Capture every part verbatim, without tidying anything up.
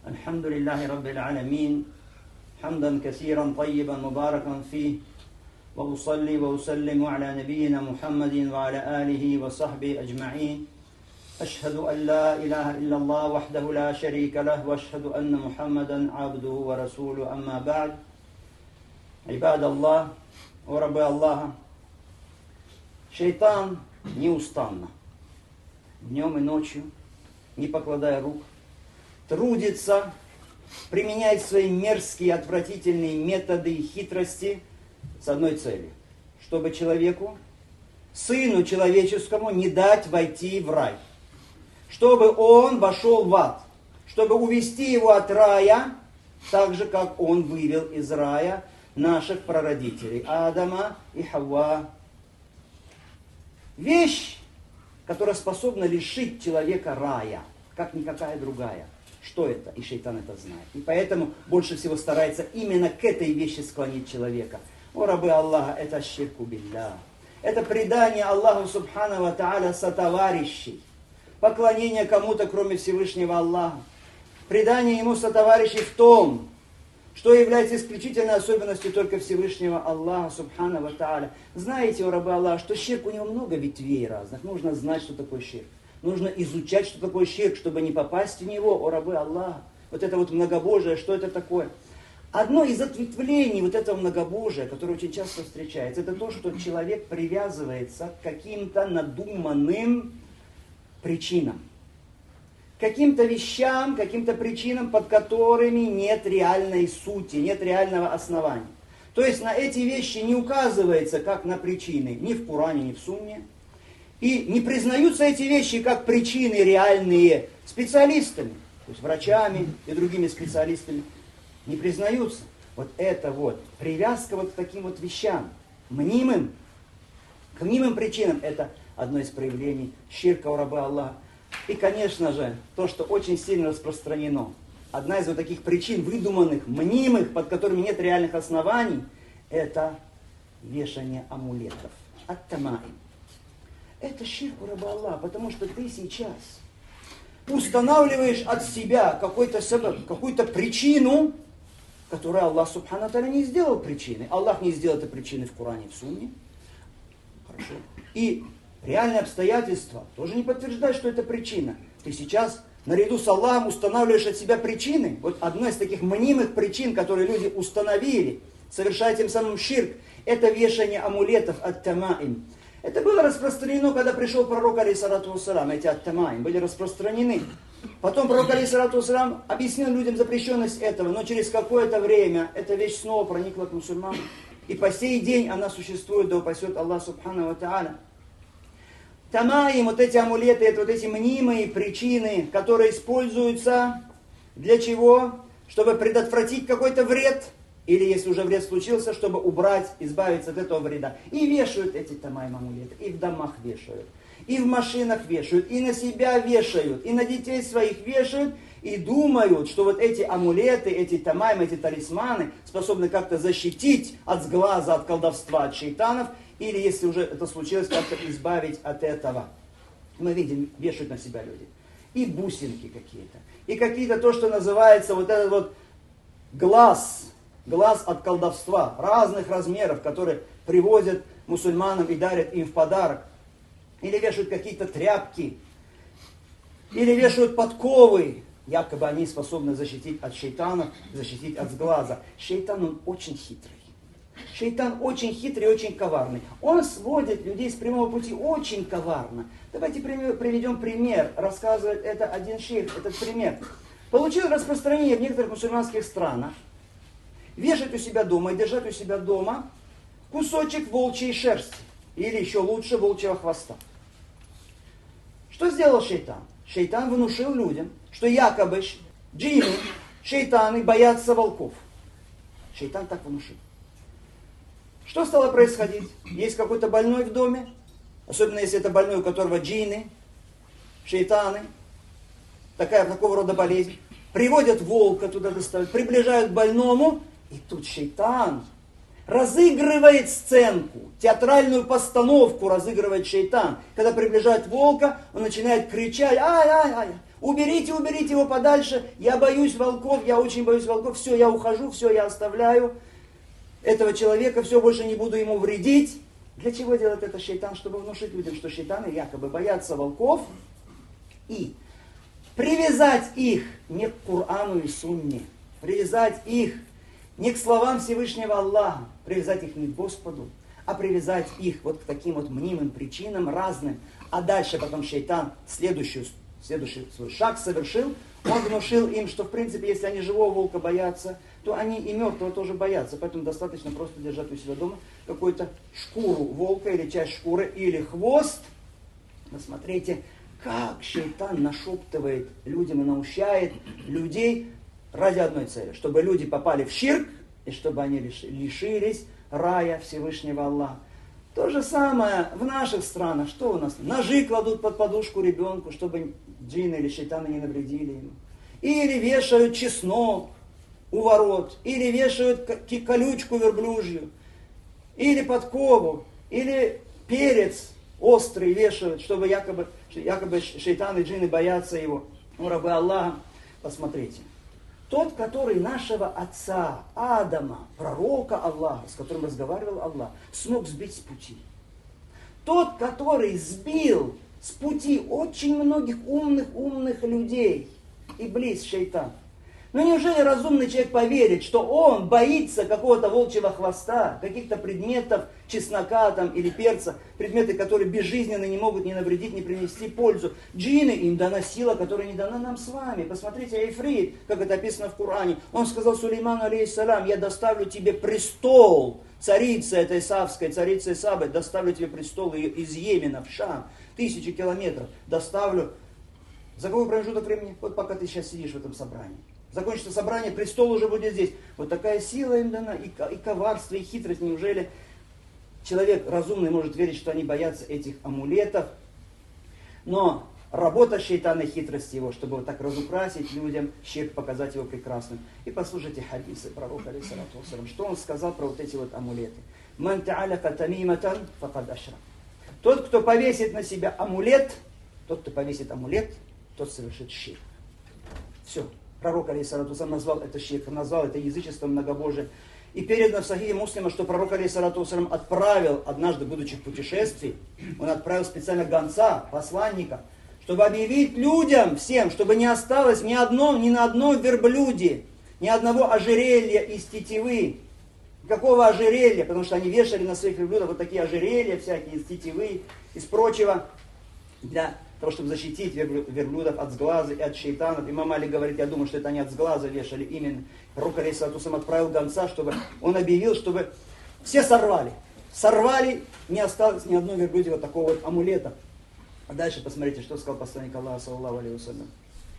الحمد لله رب العالمين حمدا كثيرا طيبا مباركا فيه وأصلي وأسلم على نبينا محمد وعلى آله وصحبه أجمعين أشهد أن لا إله إلا الله وحده لا شريك له وأشهد أن محمدا عبده ورسوله أما بعد عباد الله ورب الله Шейтан неустанно, днем и ночью, не покладая рук, трудится, применяет свои мерзкие, отвратительные методы и хитрости с одной целью, чтобы человеку, сыну человеческому, не дать войти в рай, чтобы он вошел в ад, чтобы увести его от рая, так же, как он вывел из рая наших прародителей, Адама и Хавва. Вещь, которая способна лишить человека рая, как никакая другая. Что это? И шейтан это знает. И поэтому больше всего старается именно к этой вещи склонить человека. О, рабы Аллаха, это ширку билля. Это предание Аллаху Субхану ва Тааля сотоварищей. Поклонение кому-то, кроме Всевышнего Аллаха. Предание ему сотоварищей в том, что является исключительной особенностью только Всевышнего Аллаха Субхану ва Тааля. Знаете, о рабы Аллаха, что ширк у него много ветвей разных. Нужно знать, что такое ширк. Нужно изучать, что такое ширк, чтобы не попасть в него, о рабы Аллаха. Вот это вот многобожие, что это такое? Одно из ответвлений вот этого многобожия, которое очень часто встречается, это то, что человек привязывается к каким-то надуманным причинам. Каким-то вещам, каким-то причинам, под которыми нет реальной сути, нет реального основания. То есть на эти вещи не указывается как на причины ни в Коране, ни в Сунне. И не признаются эти вещи как причины реальные специалистами, то есть врачами и другими специалистами. Не признаются. Вот это вот, привязка вот к таким вот вещам, мнимым, к мнимым причинам, это одно из проявлений ширка у раба Аллаха. И, конечно же, то, что очень сильно распространено, одна из вот таких причин, выдуманных, мнимых, под которыми нет реальных оснований, это вешание амулетов. Ат-тамаим. Это ширк у раба Аллаха, потому что ты сейчас устанавливаешь от себя какой-то, какую-то причину, которую Аллах Субхану ва Тааля не сделал причиной. Аллах не сделал этой причиной в Коране и в Сунне. Хорошо. И реальные обстоятельства тоже не подтверждают, что это причина. Ты сейчас наряду с Аллахом устанавливаешь от себя причины. Вот одна из таких мнимых причин, которые люди установили, совершая тем самым ширк, это вешание амулетов ат-тамаим. Это было распространено, когда пришел пророк, алейхиссалату вассалам. Эти ат-тамаим были распространены. Потом пророк, алейхиссалату вассалам, объяснил людям запрещенность этого, но через какое-то время эта вещь снова проникла к мусульманам. И по сей день она существует, да упасет Аллах Субхану ва Тааля. Тамаим, вот эти амулеты, это вот эти мнимые причины, которые используются для чего? Чтобы предотвратить какой-то вред, или если уже вред случился, чтобы убрать, избавиться от этого вреда. И вешают эти тамаим амулеты, и в домах вешают, и в машинах вешают, и на себя вешают, и на детей своих вешают, и думают, что вот эти амулеты, эти тамаим, эти талисманы способны как-то защитить от сглаза, от колдовства, от шейтанов, или если уже это случилось, как-то избавить от этого. Мы видим, вешают на себя люди. И бусинки какие-то. И какие-то то, что называется вот этот вот глаз. Глаз от колдовства. Разных размеров, которые привозят мусульманам и дарят им в подарок. Или вешают какие-то тряпки. Или вешают подковы. Якобы они способны защитить от шейтана, защитить от сглаза. Шейтан, он очень хитрый. Шейтан очень хитрый и очень коварный. Он сводит людей с прямого пути очень коварно. Давайте приведем пример. Рассказывает это один шейх, этот пример. Получил распространение в некоторых мусульманских странах. Вешать у себя дома и держать у себя дома кусочек волчьей шерсти. Или еще лучше волчьего хвоста. Что сделал шейтан? Шейтан внушил людям, что якобы джинны, шейтаны боятся волков. Шейтан так внушил. Что стало происходить? Есть какой-то больной в доме, особенно если это больной, у которого джинны, шейтаны, такая, такого рода болезнь. Приводят волка туда доставят, приближают к больному, и тут шейтан разыгрывает сценку, театральную постановку разыгрывает шейтан. Когда приближает волка, он начинает кричать, ай-ай-ай, Уберите, уберите его подальше. Я боюсь волков, я очень боюсь волков. Все, я ухожу, все, я оставляю этого человека, все, больше не буду ему вредить. Для чего делает это шайтан? Чтобы внушить людям, что шайтаны якобы боятся волков. И привязать их не к Корану и Сунне, привязать их не к словам Всевышнего Аллаха, привязать их не к Господу, а привязать их вот к таким вот мнимым причинам разным. А дальше потом шайтан следующий, следующий свой шаг совершил. Он внушил им, что в принципе, если они живого волка боятся, то они и мертвого тоже боятся. Поэтому достаточно просто держать у себя дома какую-то шкуру волка или часть шкуры, или хвост. Посмотрите, как шайтан нашептывает людям и наущает людей ради одной цели. Чтобы люди попали в ширк, и чтобы они лишились рая Всевышнего Аллаха. То же самое в наших странах. Что у нас? Ножи кладут под подушку ребенку, чтобы джинны или шайтаны не навредили ему. Или вешают чеснок у ворот. Или вешают колючку верблюжью. Или подкову. Или перец острый вешают, чтобы якобы, якобы шайтаны и джинны боятся его. Ну, рабы Аллаха, посмотрите. Тот, который нашего отца Адама, пророка Аллаха, с которым разговаривал Аллах, смог сбить с пути. Тот, который сбил с пути очень многих умных-умных людей, Иблис, шайтан. Ну неужели разумный человек поверит, что он боится какого-то волчьего хвоста, каких-то предметов, чеснока там, или перца, предметы, которые безжизненно не могут ни навредить, ни принести пользу. Джинны, им дана сила, которая не дана нам с вами. Посмотрите, Эйфрит, как это описано в Коране. Он сказал Сулейману, алейхиссалям, я доставлю тебе престол, царица этой Савской, царица Исабы, доставлю тебе престол из Йемена в Шам, тысячи километров, доставлю. За какой промежуток времени? Вот пока ты сейчас сидишь в этом собрании. Закончится собрание, престол уже будет здесь. Вот такая сила им дана, и, и коварство, и хитрость. Неужели человек разумный может верить, что они боятся этих амулетов? Но работа шайтана и хитрость его, чтобы вот так разукрасить людям, щек показать его прекрасным. И послушайте хадисы пророка, алейхиссалату вассалям, что он сказал про вот эти вот амулеты. «Ман та'аляка тамиматан факад ашрак». Тот, кто повесит на себя амулет, тот, кто повесит амулет, тот совершит ширк. Все. Пророк, алейхиссалату вассалям, назвал это ширк, назвал это язычеством, многобожием. И передано в Сахихе Муслима, что пророк, алейхиссалату вассалям, отправил, однажды, будучи в путешествии, он отправил специально гонца, посланника, чтобы объявить людям, всем, чтобы не осталось ни, одном, ни на одном верблюде, ни одного ожерелья из тетивы. Какого ожерелья? Потому что они вешали на своих верблюдах вот такие ожерелья всякие из тетивы, из прочего, для того, чтобы защитить верблюдов от сглаза и от шейтанов. Имам Али говорит, я думаю, что это они от сглаза вешали именно. Пророк, алейхиссалату вассалям, отправил гонца, чтобы он объявил, чтобы все сорвали. Сорвали, не осталось ни одной верблюде вот такого вот амулета. А дальше посмотрите, что сказал посланник Аллаха, саллаллаху алейхи вассалям.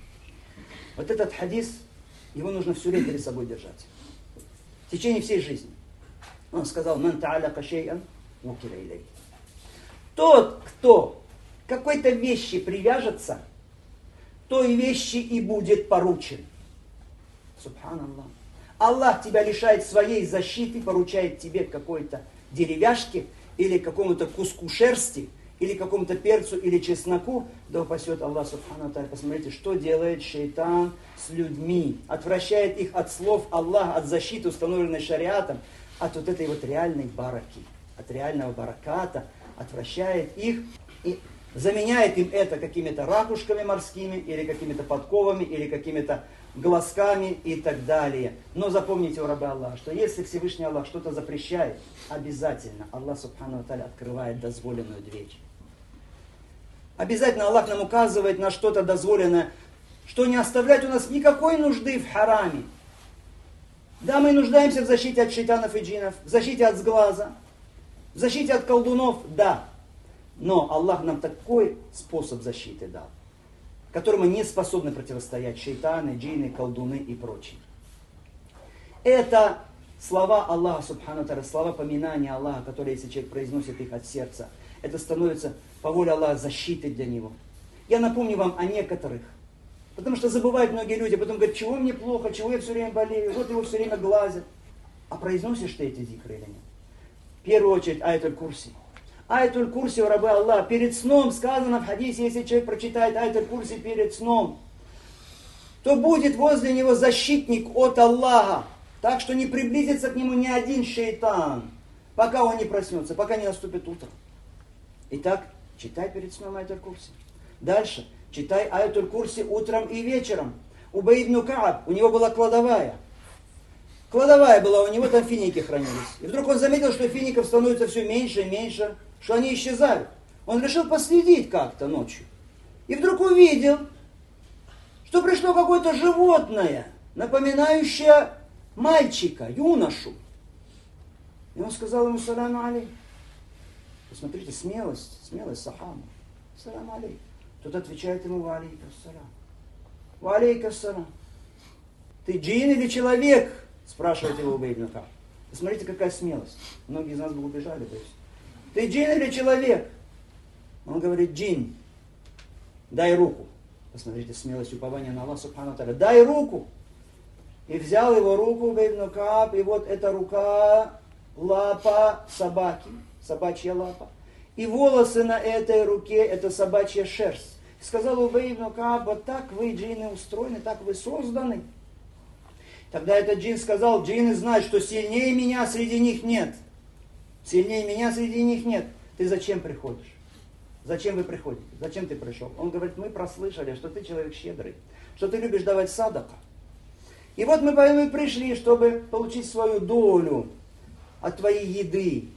Вот этот хадис, его нужно все время перед собой держать. В течение всей жизни. Он сказал, «Ман та'аляка шей'ан, вукиля илей». Тот, кто к какой-то вещи привяжется, той вещи и будет поручен. Субханаллах. Аллах тебя лишает своей защиты, поручает тебе какой-то деревяшке или какому-то куску шерсти, или какому-то перцу, или чесноку, да упасет Аллах, субхану тааля. Посмотрите, что делает шайтан с людьми. Отвращает их от слов Аллаха, от защиты, установленной шариатом, от вот этой вот реальной бараки, от реального бараката, отвращает их и заменяет им это какими-то ракушками морскими, или какими-то подковами, или какими-то глазками и так далее. Но запомните, у раба Аллаха, что если Всевышний Аллах что-то запрещает, обязательно Аллах, субхану тааля, открывает дозволенную дверь. Обязательно Аллах нам указывает на что-то дозволенное, что не оставляет у нас никакой нужды в хараме. Да, мы нуждаемся в защите от шайтанов и джиннов, в защите от сглаза, в защите от колдунов, да. Но Аллах нам такой способ защиты дал, которому не способны противостоять шайтаны, джинны, колдуны и прочие. Это слова Аллаха, субхану тааля, слова поминания Аллаха, которые, если человек произносит их от сердца, это становится по воле Аллаха защитой для него. Я напомню вам о некоторых, потому что забывают многие люди, потом говорят, чего мне плохо, чего я все время болею, вот его все время глазят. А произносишь ты эти зикры или нет? В первую очередь аятуль курси. Аятуль курси у раба Аллаха. Перед сном сказано в хадисе, если человек прочитает аятуль курси перед сном, то будет возле него защитник от Аллаха. Так что не приблизится к нему ни один шейтан, пока он не проснется, пока не наступит утро. Итак, читай перед сном аятуль курси. Дальше. Читай аятуль курси утром и вечером. Убай ибн Кааб, у него была кладовая. Кладовая была у него, там финики хранились. И вдруг он заметил, что фиников становится все меньше и меньше, что они исчезают. Он решил последить как-то ночью. И вдруг увидел, что пришло какое-то животное, напоминающее мальчика, юношу. И он сказал ему: салам алейк. Посмотрите, смелость, смелость сахаба. Салам алейк. Тот отвечает ему: ва алейка салам. Ва алейка салам. Ты джин или человек? Спрашивает его Убай ибн Кааб. Посмотрите, какая смелость. Многие из нас бы убежали. То есть. Ты джин или человек? Он говорит: джин. Дай руку. Посмотрите, смелость, упования на Аллаха субхану ва тааля. Дай руку. И взял его руку Убай ибн Кааб, и вот эта рука, лапа собаки, собачья лапа. И волосы на этой руке, это собачья шерсть. Сказал Убай ибн Кааб: вот так вы, джинны, устроены, так вы созданы. Тогда этот джин сказал: джинны знают, что сильнее меня среди них нет. Сильнее меня среди них нет. Ты зачем приходишь? Зачем вы приходите? Зачем ты пришел? Он говорит: мы прослышали, что ты человек щедрый, что ты любишь давать садака. И вот мы пришли, чтобы получить свою долю от твоей еды.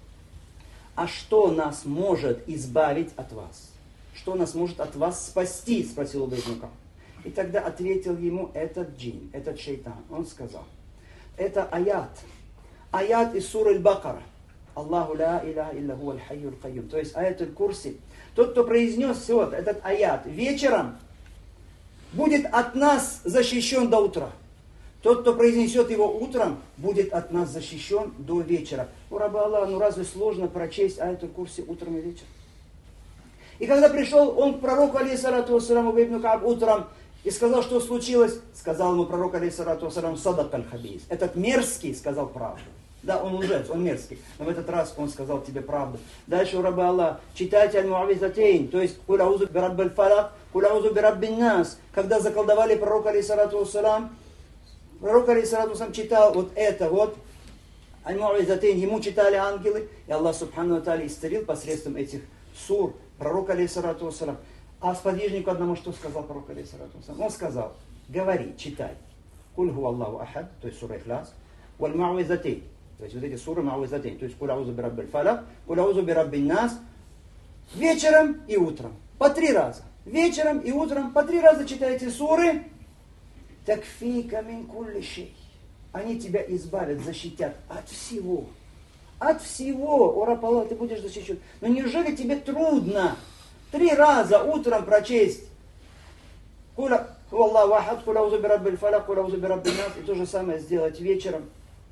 А что нас может избавить от вас? Что нас может от вас спасти? Спросил Убай ибн Кааб. И тогда ответил ему этот джин, этот шейтан. Он сказал: это аят. Аят из суры Аль-Бакара. Аллаху ла иляха илля хуа аль-хайюл кайюм. То есть аятуль курси. Тот, кто произнес вот этот аят вечером, будет от нас защищен до утра. Тот, кто произнесет его утром, будет от нас защищен до вечера. У раба Аллаха, ну разве сложно прочесть аятуль курси утром и вечером? И когда пришел он к пророку, алейхиссалату вассалам, Убай ибн Кааб утром, и сказал, что случилось, сказал ему пророк, алейхиссалату вассалам: садак аль-хабис. Этот мерзкий сказал правду. Да, он лжец, он мерзкий. Но в этот раз он сказал тебе правду. Дальше у раба Аллаха: читайте аль-муавизатейн, то есть куль аузу бираббиль фалак, куль аузу бираббин нас. Когда заколдовали пророка, алейхиссалату вассалам, пророк, алейхиссалату вассалам, читал вот это вот, аль-муавизатейн, ему читали ангелы, и Аллах субхану ва тааля исцелил посредством этих сур пророк, алейхиссалату вассалам. А сподвижнику одному что сказал пророк, алейхиссалату вассалам? Он сказал: говори, читай. Куль ху Аллаху ахад, то есть сура Ихляс, валь муавизатейн. То есть вот эти суры муавизатейн, то есть куль аузу бираббиль фалак, куль аузу бираббин нас, вечером и утром. По три раза. Вечером и утром по три раза читайте суры. Такфика мин кулли шей. Они тебя избавят, защитят от всего. От всего. О раб Аллах, ты будешь защищен. Но неужели тебе трудно три раза утром прочесть куль ху Аллаху ахад, куль аузу бираббиль фалак, куль аузу бираббин нас, и то же самое сделать вечером.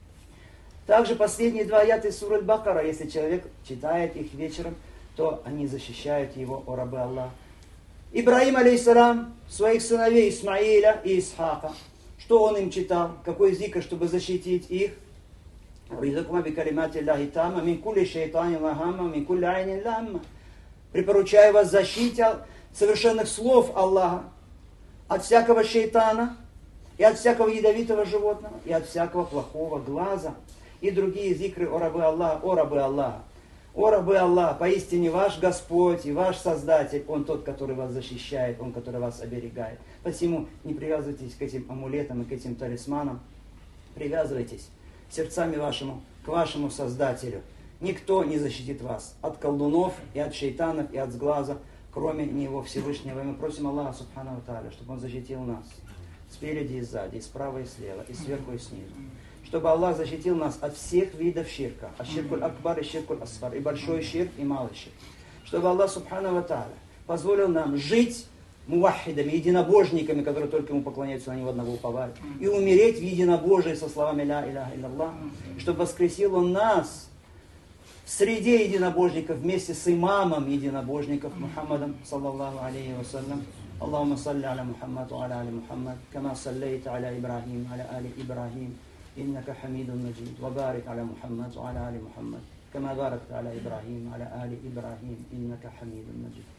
Также последние два аята из суры Аль-Бакара, если человек читает их вечером, то они защищают его, о рабы Аллаха. Ибрахим, алейхиссалам, своих сыновей Исмаиля и Исхака, что он им читал, какой зикр, чтобы защитить их? Припоручаю вас защите совершенных слов Аллаха от всякого шейтана, и от всякого ядовитого животного, и от всякого плохого глаза. И другие зикры: о рабы Аллаха, о рабы Аллаха, о рабы Аллаха, поистине ваш Господь и ваш Создатель, Он тот, который вас защищает, Он, который вас оберегает. Посему не привязывайтесь к этим амулетам и к этим талисманам, привязывайтесь сердцами вашему к вашему Создателю. Никто не защитит вас от колдунов и от шейтанов и от сглаза, кроме Него Всевышнего. И мы просим Аллаха субхану ва тааля, чтобы Он защитил нас спереди и сзади, и справа и слева, и сверху и снизу. Чтобы Аллах защитил нас от всех видов ширка, от ширкуль акбар и ширкуль асфар, и большой ширк, и малый ширк. Чтобы Аллах субхану ва тааля позволил нам жить мувахидами, единобожниками, которые только Ему поклоняются, на Него одного уповают, и умереть в единобожии со словами ля иляха илlallah, и чтобы воскресил Он нас в среде единобожников вместе с имамом единобожников Мухаммадом саллаллаху алейхи вассалям. Аллахумма салли аля Мухаммад ва аля али Мухаммад, кама саллейта аля Ибрахим, аля али Ибрахим, إنك حميد مجيد وبارك على محمد وعلى آل محمد كما باركت على إبراهيم وعلى آل إبراهيم إنك حميد مجيد